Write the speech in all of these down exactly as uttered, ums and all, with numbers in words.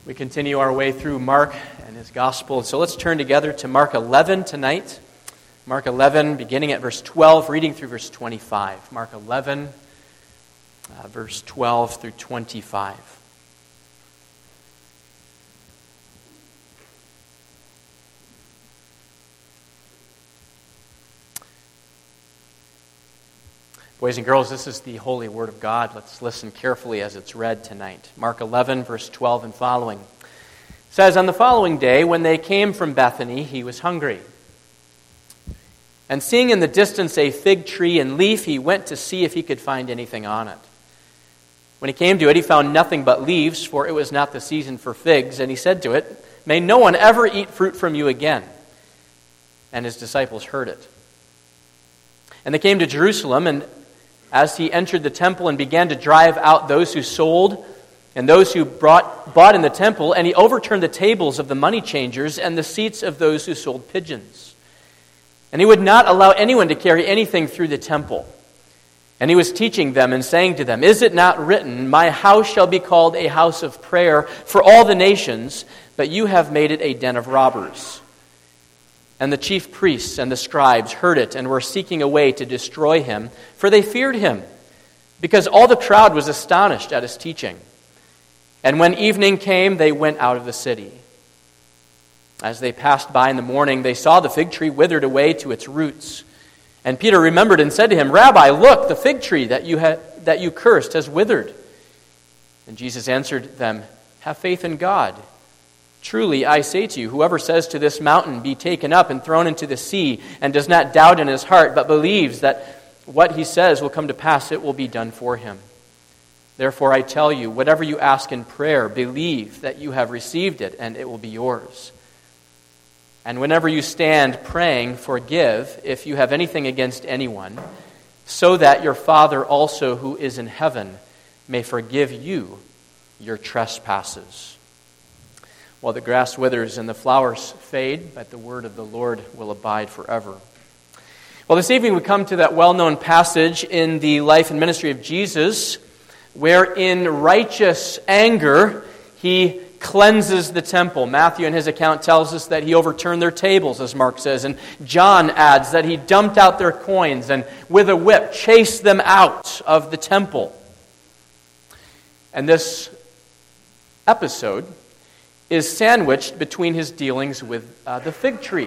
We continue our way through Mark and his gospel. So let's turn together to Mark eleven tonight. Mark eleven, beginning at verse twelve, reading through verse twenty-five. Mark eleven, uh, verse twelve through twenty-five. Boys and girls, this is the holy word of God. Let's listen carefully as it's read tonight. Mark eleven, verse twelve and following. It says, "On the following day, when they came from Bethany, he was hungry. And seeing in the distance a fig tree and leaf, he went to see if he could find anything on it. When he came to it, he found nothing but leaves, for it was not the season for figs. And he said to it, 'May no one ever eat fruit from you again.' And his disciples heard it. And they came to Jerusalem, and as he entered the temple and began to drive out those who sold and those who brought, bought in the temple, and he overturned the tables of the money changers and the seats of those who sold pigeons. And he would not allow anyone to carry anything through the temple. And he was teaching them and saying to them, 'Is it not written, my house shall be called a house of prayer for all the nations, but you have made it a den of robbers?' And the chief priests and the scribes heard it and were seeking a way to destroy him, for they feared him, because all the crowd was astonished at his teaching. And when evening came, they went out of the city. As they passed by in the morning, they saw the fig tree withered away to its roots. And Peter remembered and said to him, 'Rabbi, look, the fig tree that you had, that you cursed has withered.' And Jesus answered them, 'Have faith in God. Truly, I say to you, whoever says to this mountain, be taken up and thrown into the sea, and does not doubt in his heart, but believes that what he says will come to pass, it will be done for him. Therefore, I tell you, whatever you ask in prayer, believe that you have received it, and it will be yours. And whenever you stand praying, forgive if you have anything against anyone, so that your Father also who is in heaven may forgive you your trespasses.' While the grass withers and the flowers fade, but the word of the Lord will abide forever." Well, this evening we come to that well-known passage in the life and ministry of Jesus, where in righteous anger he cleanses the temple. Matthew in his account tells us that he overturned their tables, as Mark says, and John adds that he dumped out their coins and with a whip chased them out of the temple. And this episode is sandwiched between his dealings with uh, the fig tree,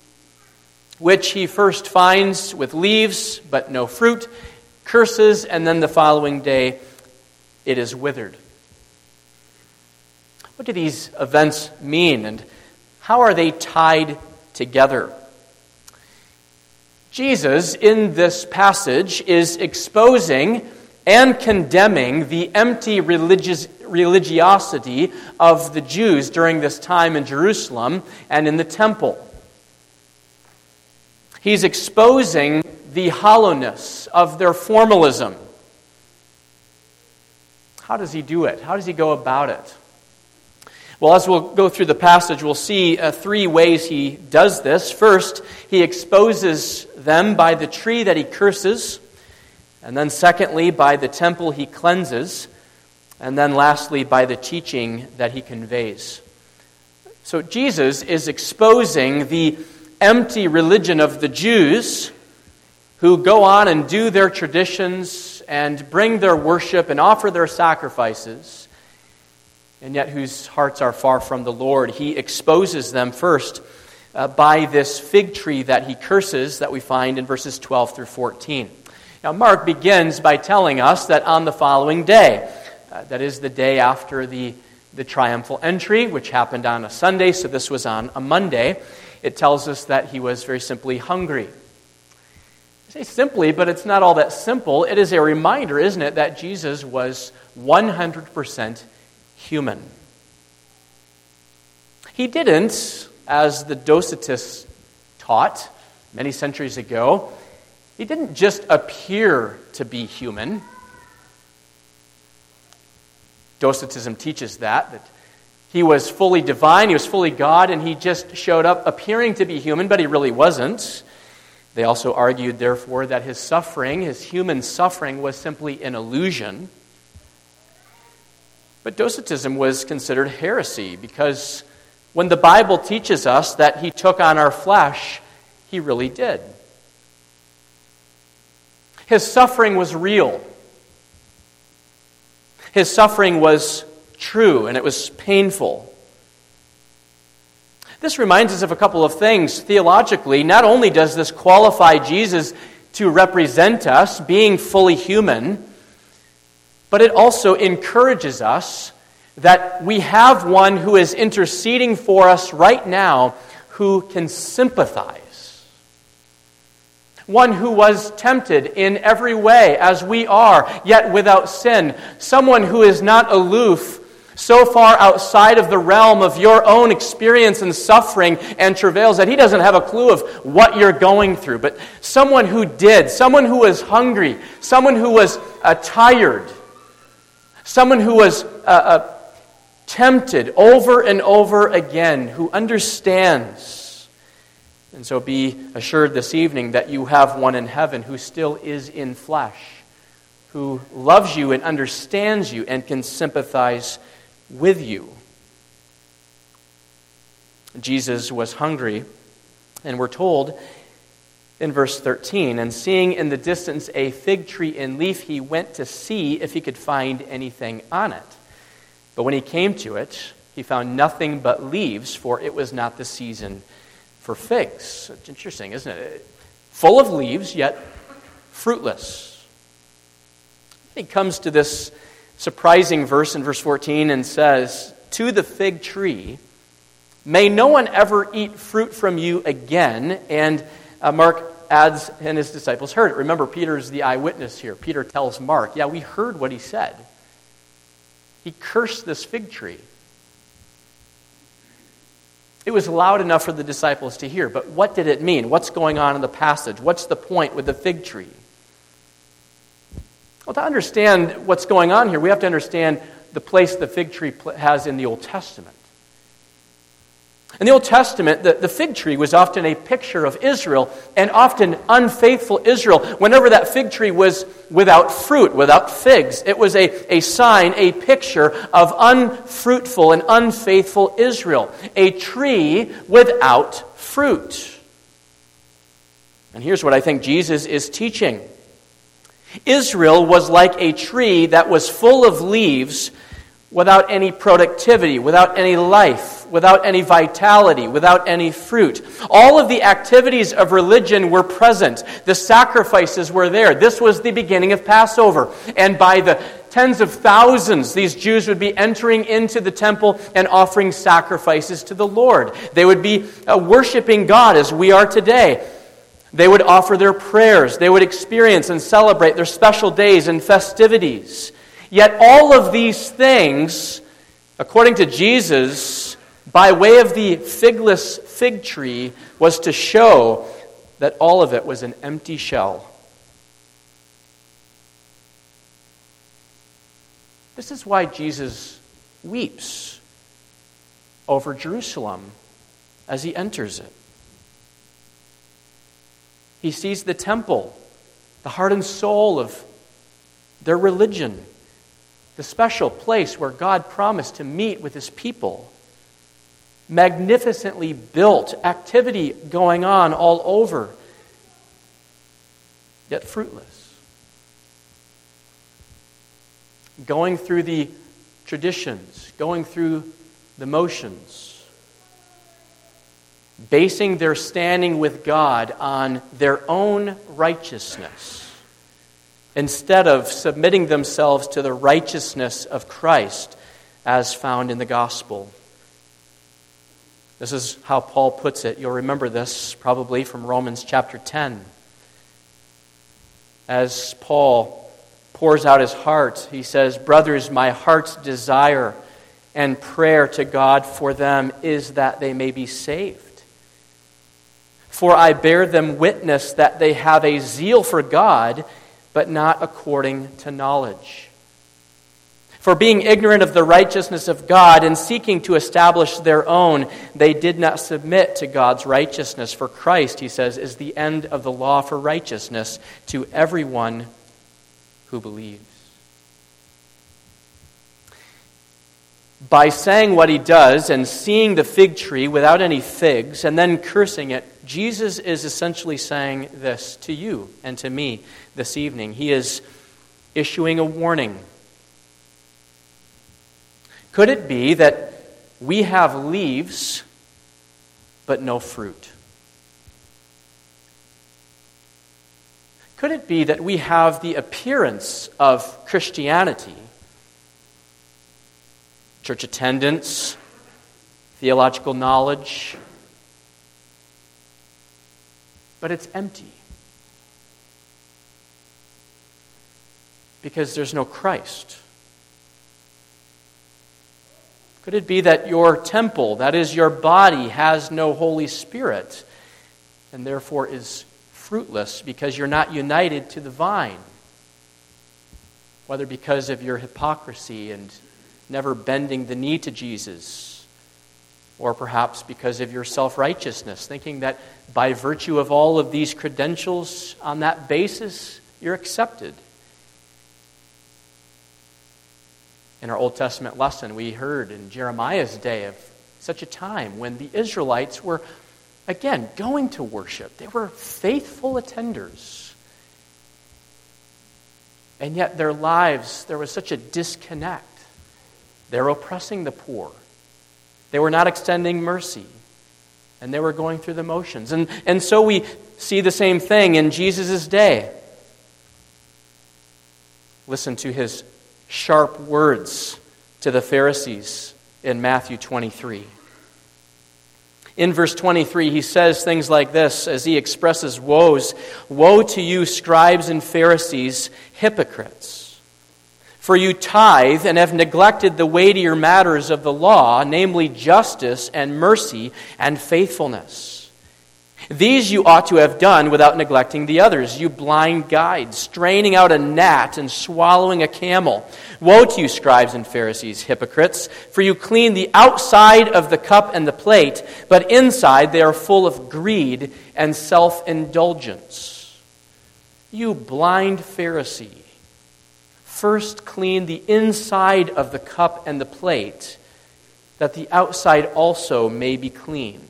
which he first finds with leaves but no fruit, curses, and then the following day it is withered. What do these events mean, and how are they tied together? Jesus, in this passage, is exposing and condemning the empty religious religiosity of the Jews during this time in Jerusalem and in the temple. He's exposing the hollowness of their formalism. How does he do it? How does he go about it? Well, as we'll go through the passage, we'll see uh, three ways he does this. First, he exposes them by the tree that he curses. And then secondly, by the temple he cleanses. And then lastly, by the teaching that he conveys. So Jesus is exposing the empty religion of the Jews, who go on and do their traditions and bring their worship and offer their sacrifices, and yet whose hearts are far from the Lord. He exposes them first uh, by this fig tree that he curses that we find in verses twelve through fourteen. Now, Mark begins by telling us that on the following day, uh, that is the day after the, the triumphal entry, which happened on a Sunday, so this was on a Monday, it tells us that he was very simply hungry. I say simply, but it's not all that simple. It is a reminder, isn't it, that Jesus was one hundred percent human. He didn't, as the Docetists taught many centuries ago, he didn't just appear to be human. Docetism teaches that, that he was fully divine, he was fully God, and he just showed up appearing to be human, but he really wasn't. They also argued, therefore, that his suffering, his human suffering, was simply an illusion. But Docetism was considered heresy because when the Bible teaches us that he took on our flesh, he really did. His suffering was real. His suffering was true, and it was painful. This reminds us of a couple of things theologically. Not only does this qualify Jesus to represent us, being fully human, but it also encourages us that we have one who is interceding for us right now who can sympathize. One who was tempted in every way as we are, yet without sin. Someone who is not aloof, so far outside of the realm of your own experience and suffering and travails that he doesn't have a clue of what you're going through. But someone who did, someone who was hungry, someone who was uh, tired, someone who was uh, uh, tempted over and over again, who understands. And so be assured this evening that you have one in heaven who still is in flesh, who loves you and understands you and can sympathize with you. Jesus was hungry, and we're told in verse thirteen, and seeing in the distance a fig tree in leaf, he went to see if he could find anything on it. But when he came to it, he found nothing but leaves, for it was not the season for figs. It's interesting, isn't it? Full of leaves, yet fruitless. He comes to this surprising verse in verse fourteen and says, "To the fig tree, may no one ever eat fruit from you again." And uh, Mark adds, and his disciples heard it. Remember, Peter's the eyewitness here. Peter tells Mark, yeah, we heard what he said. He cursed this fig tree. It was loud enough for the disciples to hear, but what did it mean? What's going on in the passage? What's the point with the fig tree? Well, to understand what's going on here, we have to understand the place the fig tree has in the Old Testament. In the Old Testament, the, the fig tree was often a picture of Israel, and often unfaithful Israel. Whenever that fig tree was without fruit, without figs, it was a, a sign, a picture of unfruitful and unfaithful Israel. A tree without fruit. And here's what I think Jesus is teaching. Israel was like a tree that was full of leaves without any productivity, without any life, without any vitality, without any fruit. All of the activities of religion were present. The sacrifices were there. This was the beginning of Passover. And by the tens of thousands, these Jews would be entering into the temple and offering sacrifices to the Lord. They would be uh, worshiping God as we are today. They would offer their prayers. They would experience and celebrate their special days and festivities. Yet all of these things, according to Jesus, by way of the figless fig tree, was to show that all of it was an empty shell. This is why Jesus weeps over Jerusalem as he enters it. He sees the temple, the heart and soul of their religion, the special place where God promised to meet with his people. Magnificently built, activity going on all over, yet fruitless. Going through the traditions, going through the motions, basing their standing with God on their own righteousness, instead of submitting themselves to the righteousness of Christ as found in the gospel. This is how Paul puts it. You'll remember this probably from Romans chapter ten. As Paul pours out his heart, he says, "Brothers, my heart's desire and prayer to God for them is that they may be saved. For I bear them witness that they have a zeal for God, but not according to knowledge. For being ignorant of the righteousness of God and seeking to establish their own, they did not submit to God's righteousness. For Christ," he says, "is the end of the law for righteousness to everyone who believes." by saying what he does and seeing the fig tree without any figs and then cursing it, Jesus is essentially saying this to you and to me this evening. He is issuing a warning. Could it be that we have leaves but no fruit? Could it be that we have the appearance of Christianity, church attendance, theological knowledge, but it's empty because there's no Christ? Could it be that your temple, that is your body, has no Holy Spirit and therefore is fruitless because you're not united to the vine? Whether because of your hypocrisy and never bending the knee to Jesus, or perhaps because of your self-righteousness, thinking that by virtue of all of these credentials, on that basis, you're accepted. In our Old Testament lesson, we heard in Jeremiah's day of such a time when the Israelites were, again, going to worship. They were faithful attenders. And yet their lives, there was such a disconnect. They were oppressing the poor. They were not extending mercy. And they were going through the motions. And, and so we see the same thing in Jesus' day. Listen to his sharp words to the Pharisees in Matthew twenty-three. In verse twenty-three, he says things like this as he expresses woes. Woe to you, scribes and Pharisees, hypocrites! For you tithe and have neglected the weightier matters of the law, namely justice and mercy and faithfulness. These you ought to have done without neglecting the others, you blind guides, straining out a gnat and swallowing a camel. Woe to you, scribes and Pharisees, hypocrites, for you clean the outside of the cup and the plate, but inside they are full of greed and self-indulgence. You blind Pharisee, first clean the inside of the cup and the plate, that the outside also may be clean.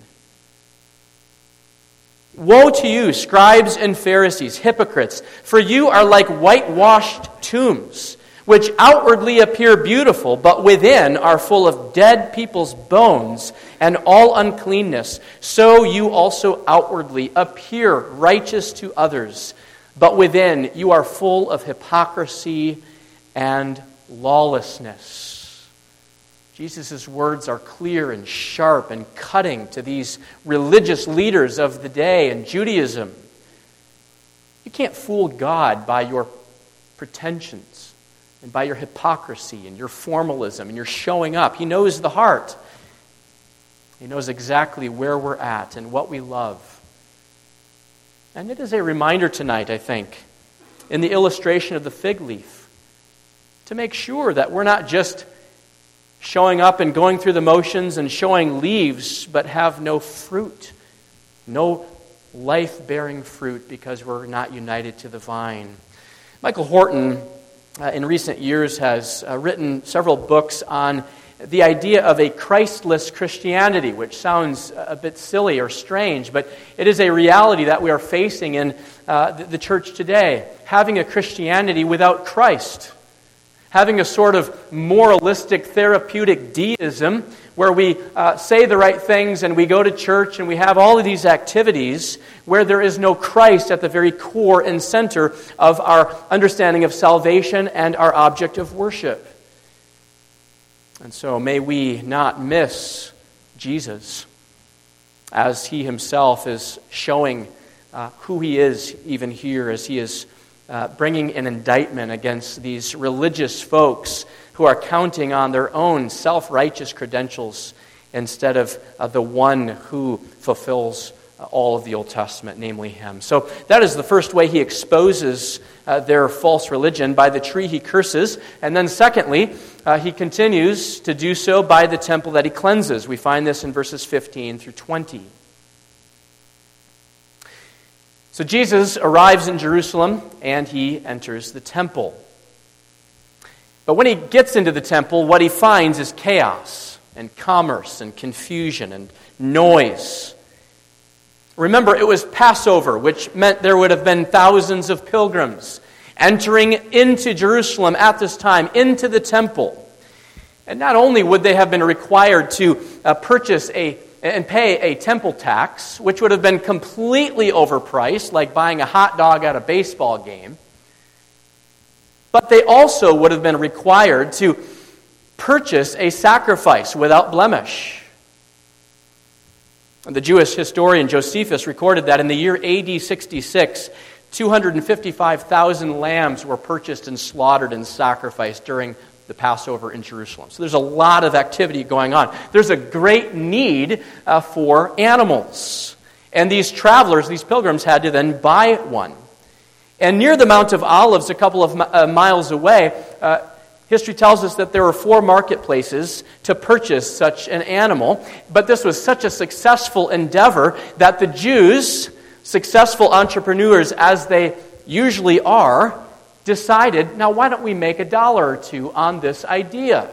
Woe to you, scribes and Pharisees, hypocrites, for you are like whitewashed tombs, which outwardly appear beautiful, but within are full of dead people's bones and all uncleanness. So you also outwardly appear righteous to others, but within you are full of hypocrisy and lawlessness. Jesus' words are clear and sharp and cutting to these religious leaders of the day in Judaism. You can't fool God by your pretensions and by your hypocrisy and your formalism and your showing up. He knows the heart. He knows exactly where we're at and what we love. And it is a reminder tonight, I think, in the illustration of the fig leaf, to make sure that we're not just showing up and going through the motions and showing leaves, but have no fruit, no life-bearing fruit because we're not united to the vine. Michael Horton, uh, in recent years, has uh, written several books on the idea of a Christless Christianity, which sounds a bit silly or strange, but it is a reality that we are facing in uh, the, the church today, having a Christianity without Christ. Having a sort of moralistic, therapeutic deism where we uh, say the right things and we go to church and we have all of these activities where there is no Christ at the very core and center of our understanding of salvation and our object of worship. And so may we not miss Jesus as he himself is showing uh, who he is even here as he is Uh, bringing an indictment against these religious folks who are counting on their own self-righteous credentials instead of uh, the one who fulfills uh, all of the Old Testament, namely him. So that is the first way he exposes uh, their false religion, by the tree he curses. And then secondly, uh, he continues to do so by the temple that he cleanses. We find this in verses fifteen through twenty. So Jesus arrives in Jerusalem and he enters the temple. But when he gets into the temple, what he finds is chaos and commerce and confusion and noise. Remember, it was Passover, which meant there would have been thousands of pilgrims entering into Jerusalem at this time, into the temple. And not only would they have been required to uh, purchase a and pay a temple tax, which would have been completely overpriced, like buying a hot dog at a baseball game, but they also would have been required to purchase a sacrifice without blemish. The Jewish historian Josephus recorded that in the year A D sixty-six, two hundred fifty-five thousand lambs were purchased and slaughtered and sacrificed during the Passover in Jerusalem. So there's a lot of activity going on. There's a great need uh, for animals. And these travelers, these pilgrims, had to then buy one. And near the Mount of Olives, a couple of uh, miles away, uh, history tells us that there were four marketplaces to purchase such an animal. But this was such a successful endeavor that the Jews, successful entrepreneurs as they usually are, decided, now why don't we make a dollar or two on this idea?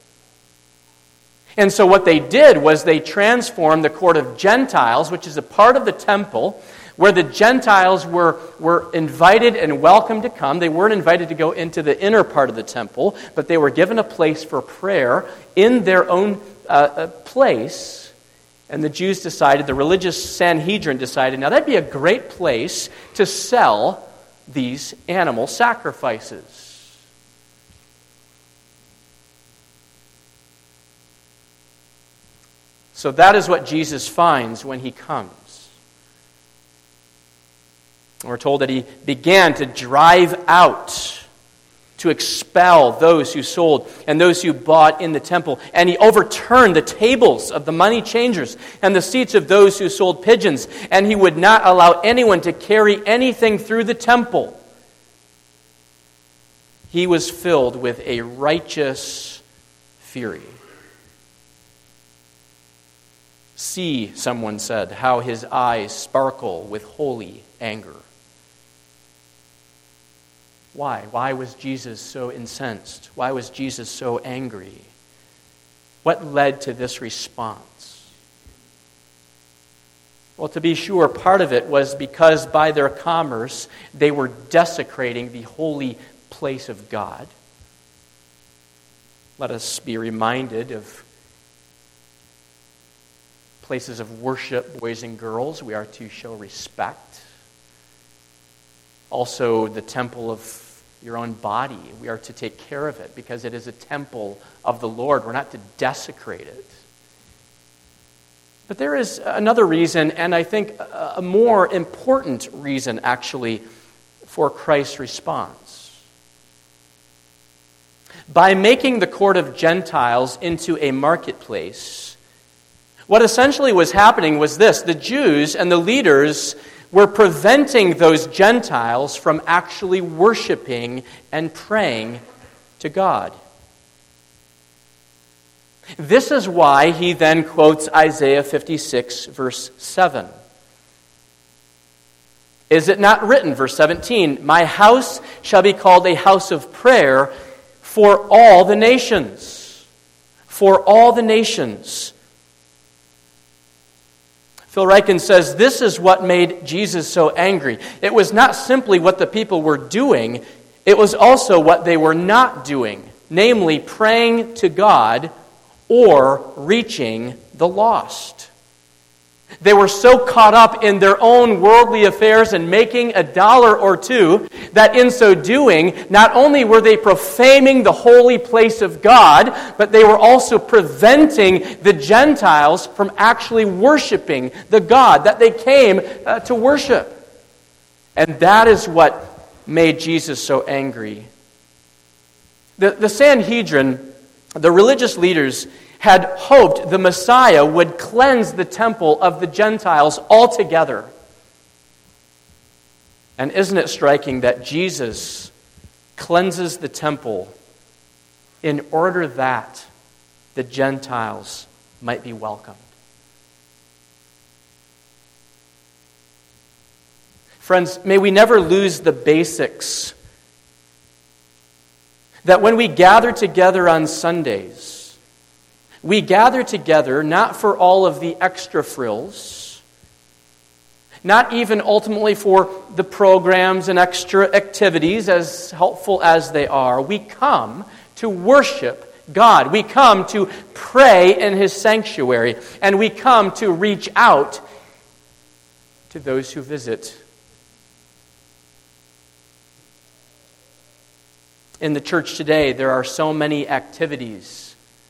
And so what they did was they transformed the court of Gentiles, which is a part of the temple, where the Gentiles were, were invited and welcome to come. They weren't invited to go into the inner part of the temple, but they were given a place for prayer in their own uh, place. And the Jews decided, the religious Sanhedrin decided, now that'd be a great place to sell these animal sacrifices. So that is what Jesus finds when he comes. We're told that he began to drive out, to expel those who sold and those who bought in the temple. And he overturned the tables of the money changers and the seats of those who sold pigeons. And he would not allow anyone to carry anything through the temple. He was filled with a righteous fury. See, someone said, how his eyes sparkle with holy anger. Why? Why was Jesus so incensed? Why was Jesus so angry? What led to this response? Well, to be sure, part of it was because by their commerce, they were desecrating the holy place of God. Let us be reminded of places of worship, boys and girls. We are to show respect. Also, the temple of your own body. We are to take care of it because it is a temple of the Lord. We're not to desecrate it. But there is another reason, and I think a more important reason, actually, for Christ's response. By making the court of Gentiles into a marketplace, what essentially was happening was this: the Jews and the leaders were preventing those Gentiles from actually worshiping and praying to God. This is why he then quotes Isaiah fifty-six, verse seven. Is it not written, verse seventeen, my house shall be called a house of prayer for all the nations. For all the nations. Phil Ryken says this is what made Jesus so angry. It was not simply what the people were doing, it was also what they were not doing, namely praying to God or reaching the lost. They were so caught up in their own worldly affairs and making a dollar or two that in so doing, not only were they profaning the holy place of God, but they were also preventing the Gentiles from actually worshiping the God that they came uh, to worship. And that is what made Jesus so angry. The, the Sanhedrin, the religious leaders, had hoped the Messiah would cleanse the temple of the Gentiles altogether. And isn't it striking that Jesus cleanses the temple in order that the Gentiles might be welcomed? Friends, may we never lose the basics. that when we gather together on Sundays, we gather together not for all of the extra frills, not even ultimately for the programs and extra activities, as helpful as they are. We come to worship God. We come to pray in His sanctuary, and we come to reach out to those who visit. In the church today, there are so many activities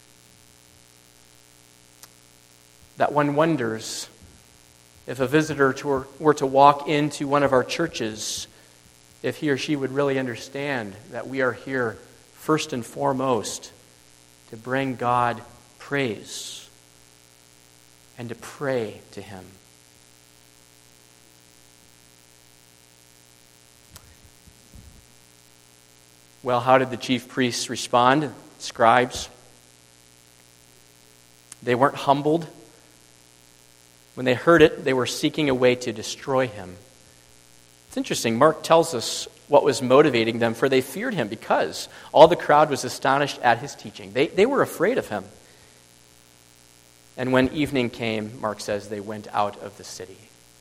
that one wonders if a visitor to, were to walk into one of our churches, if he or she would really understand that we are here first and foremost to bring God praise and to pray to Him. Well, how did the chief priests respond? Scribes. They weren't humbled. When they heard it, they were seeking a way to destroy Him. It's interesting. Mark tells us what was motivating them, for they feared Him because all the crowd was astonished at His teaching. They, they were afraid of Him. And when evening came, Mark says, they went out of the city.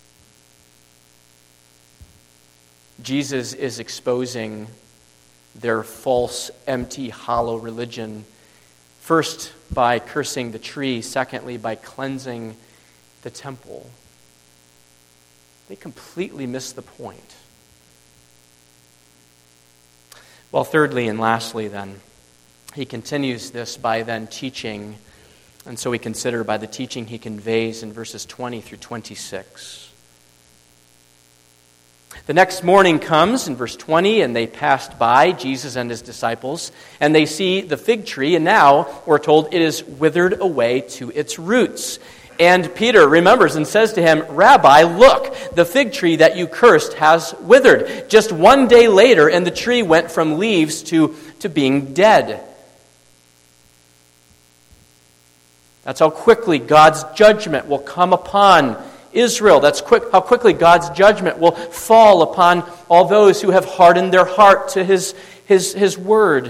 Jesus is exposing their false, empty, hollow religion, first by cursing the tree, secondly by cleansing the temple. They completely miss the point. Well, thirdly and lastly then, he continues this by then teaching, and so we consider by the teaching he conveys in verses twenty through twenty-six. The next morning comes in verse twenty, and they passed by, Jesus and his disciples, and they see the fig tree, and now we're told it is withered away to its roots. And Peter remembers and says to him, Rabbi, look, the fig tree that you cursed has withered. Just one day later, and the tree went from leaves to, to being dead. That's how quickly God's judgment will come upon Israel. That's quick, how quickly God's judgment will fall upon all those who have hardened their heart to His, His, His word.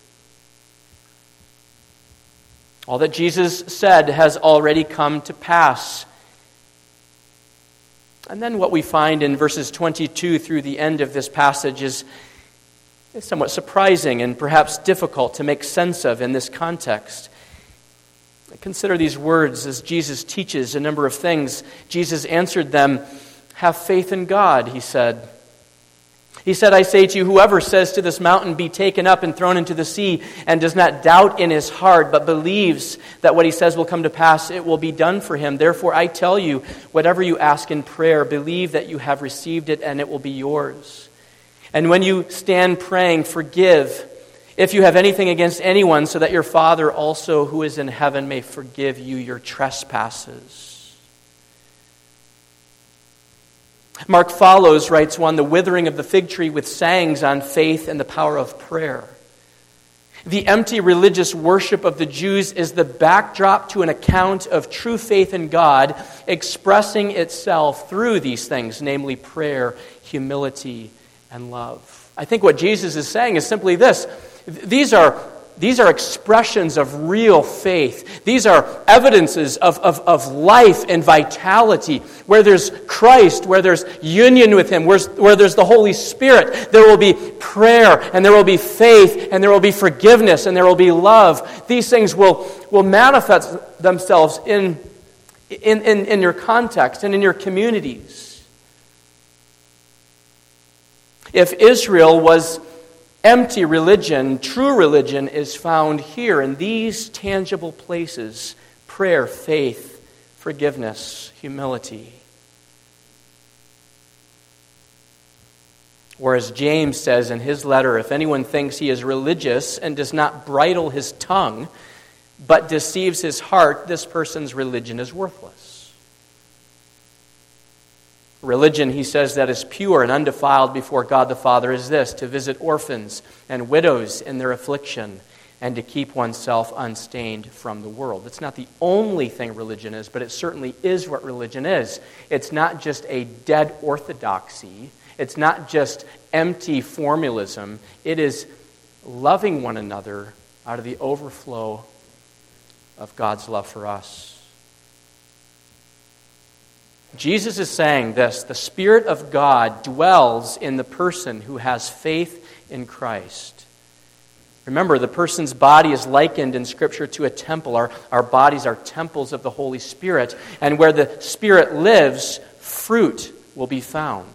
All that Jesus said has already come to pass. And then what we find in verses twenty-two through the end of this passage is, is somewhat surprising and perhaps difficult to make sense of in this context. Consider these words as Jesus teaches a number of things. Jesus answered them, have faith in God, he said. He said, I say to you, whoever says to this mountain, be taken up and thrown into the sea, and does not doubt in his heart, but believes that what he says will come to pass, it will be done for him. Therefore, I tell you, whatever you ask in prayer, believe that you have received it, and it will be yours. And when you stand praying, forgive if you have anything against anyone, so that your Father also who is in heaven may forgive you your trespasses. Mark follows, writes one, the withering of the fig tree with sayings on faith and the power of prayer. The empty religious worship of the Jews is the backdrop to an account of true faith in God expressing itself through these things, namely prayer, humility, and love. I think what Jesus is saying is simply this. These are, these are expressions of real faith. These are evidences of, of, of life and vitality. Where there's Christ, where there's union with Him, where, where there's the Holy Spirit, there will be prayer, and there will be faith, and there will be forgiveness, and there will be love. These things will, will manifest themselves in, in, in, in your context and in your communities. If Israel was empty religion, true religion is found here in these tangible places: prayer, faith, forgiveness, humility. Or as James says in his letter, if anyone thinks he is religious and does not bridle his tongue, but deceives his heart, this person's religion is worthless. Religion, he says, that is pure and undefiled before God the Father is this: to visit orphans and widows in their affliction, and to keep oneself unstained from the world. It's not the only thing religion is, but it certainly is what religion is. It's not just a dead orthodoxy. It's not just empty formalism. It is loving one another out of the overflow of God's love for us. Jesus is saying this: the Spirit of God dwells in the person who has faith in Christ. Remember, the person's body is likened in Scripture to a temple. Our, our bodies are temples of the Holy Spirit. And where the Spirit lives, fruit will be found.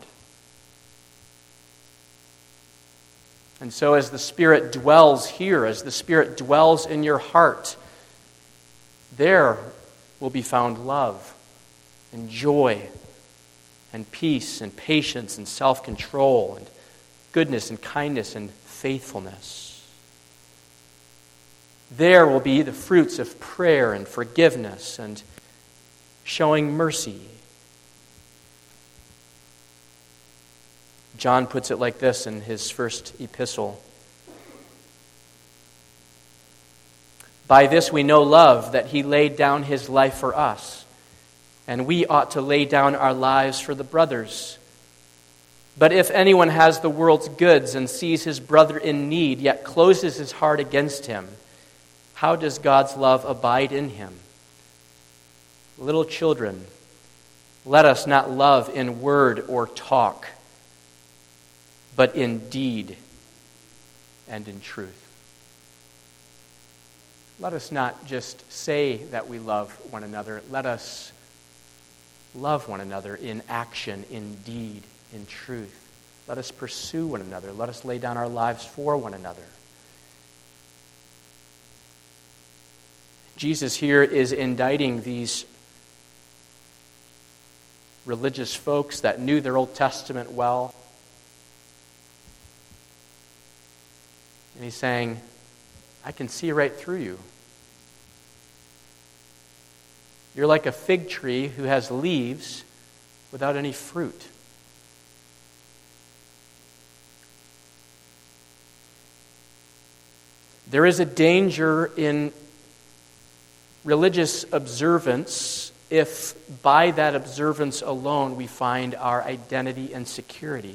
And so as the Spirit dwells here, as the Spirit dwells in your heart, there will be found love and joy and peace and patience and self-control and goodness and kindness and faithfulness. There will be the fruits of prayer and forgiveness and showing mercy. John puts it like this in his first epistle: by this we know love, that he laid down his life for us, and we ought to lay down our lives for the brothers. But if anyone has the world's goods and sees his brother in need, yet closes his heart against him, how does God's love abide in him? Little children, let us not love in word or talk, but in deed and in truth. Let us not just say that we love one another. Let us love one another in action, in deed, in truth. Let us pursue one another. Let us lay down our lives for one another. Jesus here is indicting these religious folks that knew their Old Testament well. And he's saying, I can see right through you. You're like a fig tree who has leaves without any fruit. There is a danger in religious observance if by that observance alone we find our identity and security.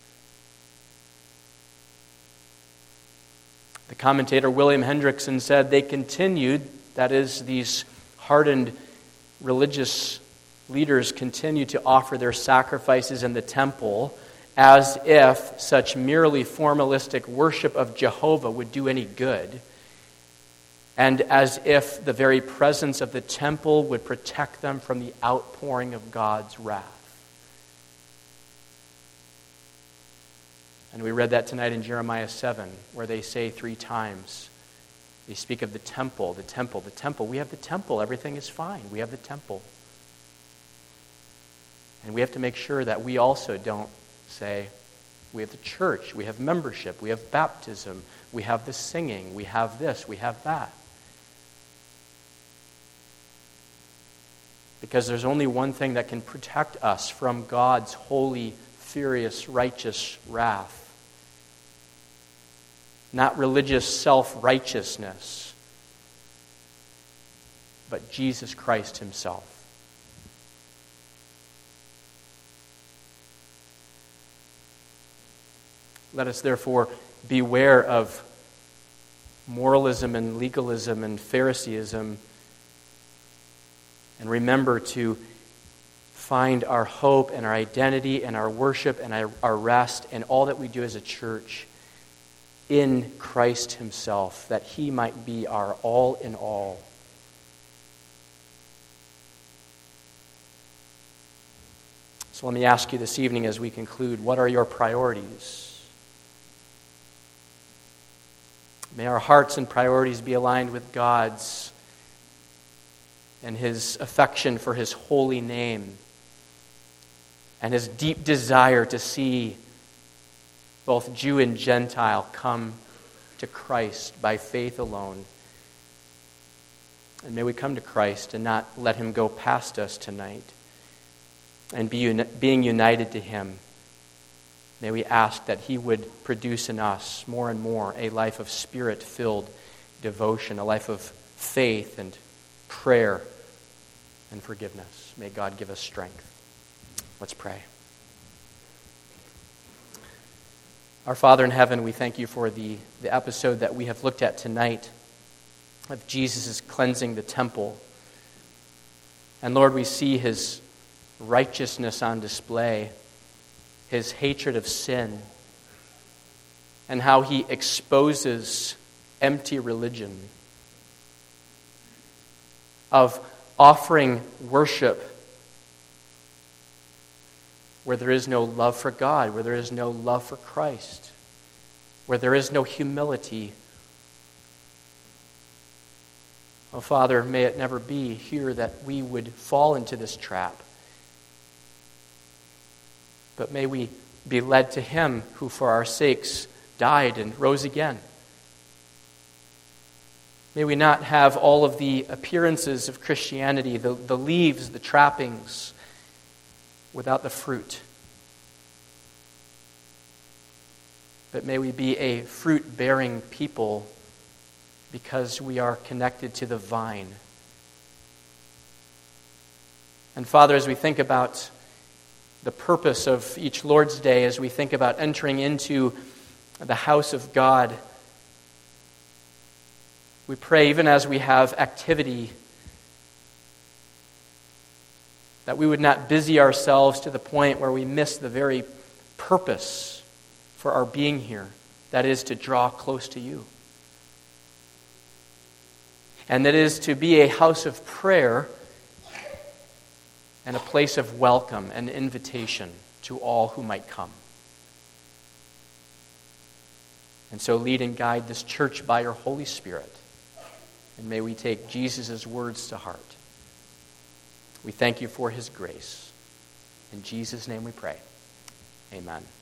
The commentator William Hendrickson said they continued, that is, these hardened religious leaders continued to offer their sacrifices in the temple as if such merely formalistic worship of Jehovah would do any good, and as if the very presence of the temple would protect them from the outpouring of God's wrath. And we read that tonight in Jeremiah seven, where they say three times, they speak of the temple, the temple, the temple. We have the temple. Everything is fine. We have the temple. And we have to make sure that we also don't say, we have the church, we have membership, we have baptism, we have the singing, we have this, we have that. Because there's only one thing that can protect us from God's holy, furious, righteous wrath. Not religious self-righteousness, but Jesus Christ himself. Let us therefore beware of moralism and legalism and Phariseeism, and remember to find our hope and our identity and our worship and our, our rest and all that we do as a church in Christ himself, that he might be our all in all. So let me ask you this evening as we conclude, what are your priorities? May our hearts and priorities be aligned with God's and his affection for his holy name and his deep desire to see both Jew and Gentile come to Christ by faith alone. And may we come to Christ and not let him go past us tonight. And be uni- being united to him, may we ask that he would produce in us more and more a life of spirit-filled devotion, a life of faith and prayer and forgiveness. May God give us strength. Let's pray. Our Father in heaven, we thank you for the, the episode that we have looked at tonight of Jesus' cleansing the temple. And Lord, we see his righteousness on display, his hatred of sin, and how he exposes empty religion, of offering worship where there is no love for God, where there is no love for Christ, where there is no humility. Oh, Father, may it never be here that we would fall into this trap, but may we be led to him who for our sakes died and rose again. May we not have all of the appearances of Christianity, the, the leaves, the trappings, without the fruit. But may we be a fruit-bearing people because we are connected to the vine. And Father, as we think about the purpose of each Lord's Day, as we think about entering into the house of God, we pray, even as we have activity, that we would not busy ourselves to the point where we miss the very purpose for our being here, that is to draw close to you. And that is to be a house of prayer and a place of welcome and invitation to all who might come. And so lead and guide this church by your Holy Spirit. And may we take Jesus' words to heart. We thank you for his grace. In Jesus' name we pray. Amen.